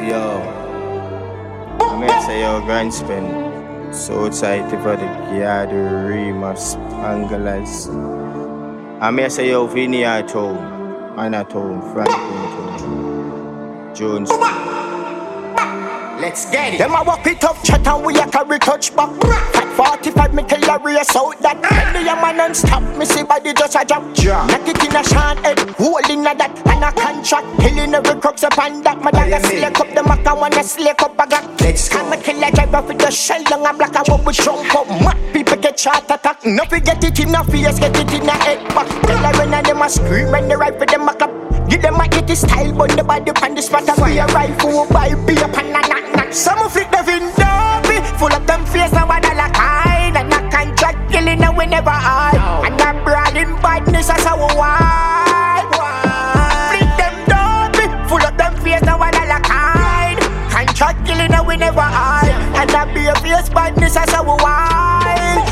Yo, I'm here to say yo, grand spin. So tight for the Gyadu, Remus, Angelas. I'm here to say yo, Vinny at home, Anna at home, Franklin at Jones. Let's get it. Them a walk it up, chat and we a carry touch back. At 45 me kill a race out that. When the man non-stop, me see body just a drop. Knock it in a shan head, holding a that. And a contract, killing every crooks upon that. My dog a slake up, the maca wanna slake up a gat. I'm a killer driver with the shell long and black. I want with jump up, mad people get shot attack. No forget it in a face, get it in a head back. Tell her when them a scream when they ride for them a clap. Give them a hit style, but the body pan the spot and be a rifle, buy be a pan and knock. Some flick the window, full of them face and what I like hide. And I can't try killing them whenever I. And I'm bragging badness as a wide. Flick them down, full of them face and what I like hide. Can't try killing them whenever I. And I be a face badness as a wide.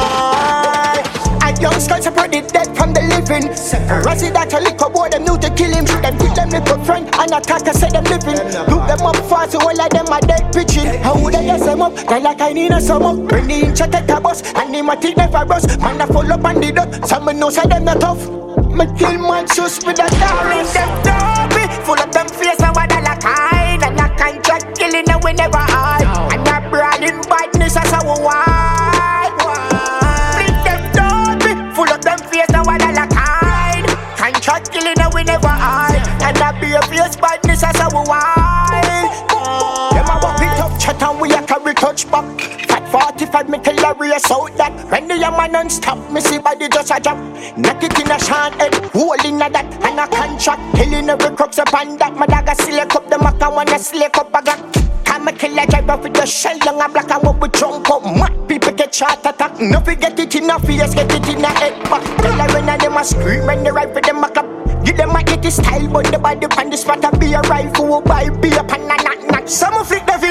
Young skulls separated dead from the living. Razzie that a liquor boy, them knew to kill him. Them kill them little friend and attack and say them living. Look them up fast, so all of them are dead pitching. How would I get them up? They like I need a sum up. Bring the inch take a bus, and him a take never bus. Man a full up and the dot, some know say them not tough. Me kill man sus with a darling. Them dopey, full of them face and what I like hide. And I can't try killing them whenever I. And I brawling badness as a wide. Full of them face and what I like hide. Can't try killing her whenever I. And I be a fierce badness as a wild. Them a walk it up, chat and we a carry touch back. At 45 me kill a race out that. When the young man non-stop, me see body just a drop. Knock it in a shan head, holding a that. And a contract, killing every crooks upon that. My dog a slake up, the maca wanna slake up a gat. I'm a killer driver with the shell long and black and what we jump up. Mad people get shot attack. No forget it in a face, get it in a head back. Tell her when them a scream when they ride for them a clap. Give them a hit style, but the body pan the spot and be a rifle, buy be a pan and knock. Some flick the